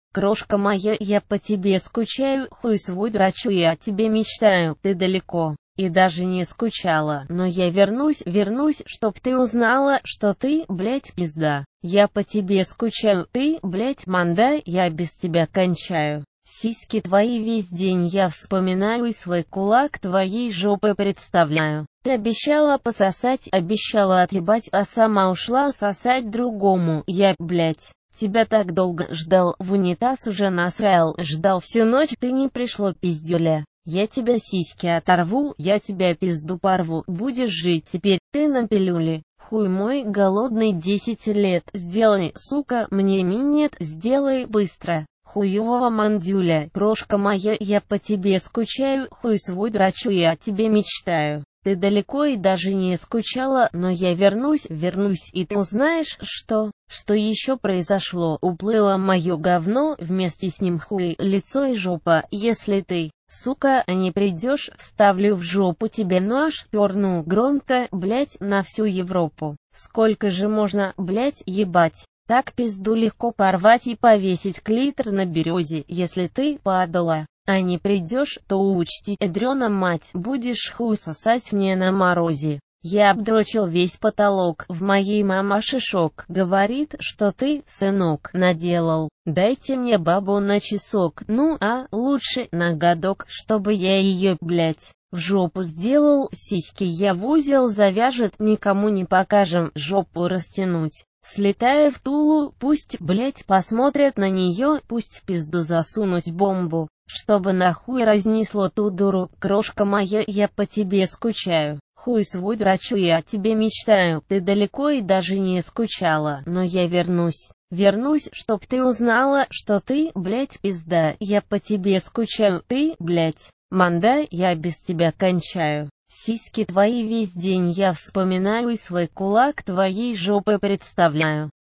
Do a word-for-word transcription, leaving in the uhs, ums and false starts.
Крошка моя, я по тебе скучаю, хуй свой драчу, я о тебе мечтаю, ты далеко. И даже не скучала, но я вернусь, вернусь, чтоб ты узнала, что ты, блять, пизда. Я по тебе скучаю, ты, блять, манда, я без тебя кончаю. Сиськи твои весь день я вспоминаю и свой кулак твоей жопы представляю. Ты обещала пососать, обещала отъебать, а сама ушла сосать другому. Я, блять, тебя так долго ждал, в унитаз уже насрал, ждал всю ночь, ты не пришло, пиздюля. Я тебя сиськи оторву, я тебя пизду порву, будешь жить теперь, ты на пилюле. Хуй мой голодный десять лет, сделай, сука, мне минет, сделай быстро. Хуёвого мандюля, крошка моя, я по тебе скучаю, хуй свой драчу, я о тебе мечтаю. Ты далеко и даже не скучала, но я вернусь, вернусь, и ты узнаешь, что, что еще произошло. Уплыло мое говно, вместе с ним хуй, лицо и жопа. Если ты, сука, не придешь, вставлю в жопу тебе нож, перну громко, блять, на всю Европу. Сколько же можно, блять, ебать? Так пизду легко порвать и повесить клитор на березе, если ты, падала, а не придешь, то учти, ядрёна мать, будешь хуй сосать мне на морозе. Я обдрочил весь потолок, в моей мамаше шок, говорит, что ты, сынок, наделал. Дайте мне бабу на часок, ну а, лучше на годок, чтобы я ее, блять, в жопу сделал, сиськи я в узел завяжет, никому не покажем, жопу растянуть. Слетая в Тулу, пусть, блять, посмотрят на нее, пусть в пизду засунуть бомбу, чтобы нахуй разнесло ту дуру. Крошка моя, я по тебе скучаю, хуй свой драчу, я о тебе мечтаю, ты далеко и даже не скучала, но я вернусь, вернусь, чтоб ты узнала, что ты, блять, пизда, я по тебе скучаю, ты, блять, манда, я без тебя кончаю. Сиськи твои весь день я вспоминаю и свой кулак твоей жопы представляю.